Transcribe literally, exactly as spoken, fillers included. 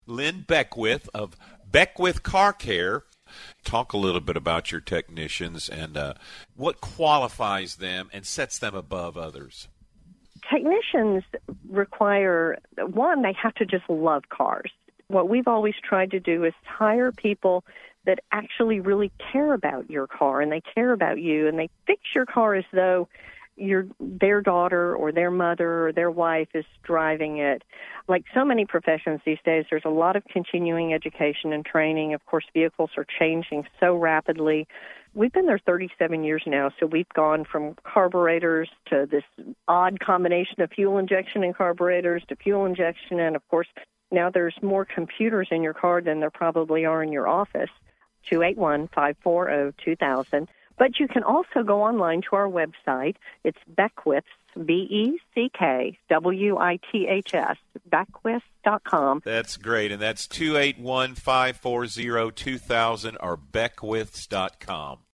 Lynn Beckwith of Beckwith Car Care. Talk a little bit about your technicians and uh, what qualifies them and sets them above others. Technicians require, one, they have to just love cars. What we've always tried to do is hire people that actually really care about your car, and they care about you, and they fix your car as though your their daughter or their mother or their wife is driving it. Like so many professions these days, there's a lot of continuing education and training. Of course, vehicles are changing so rapidly. We've been there thirty-seven years now, so we've gone from carburetors to this odd combination of fuel injection and carburetors to fuel injection, and of course, now there's more computers in your car than there probably are in your office. two eight one, five four zero, two thousand. But you can also go online to our website. It's Beckwiths, B E C K W I T H S, Beckwiths dot com. That's great, and that's two eight one, five four zero, two thousand or Beckwiths dot com.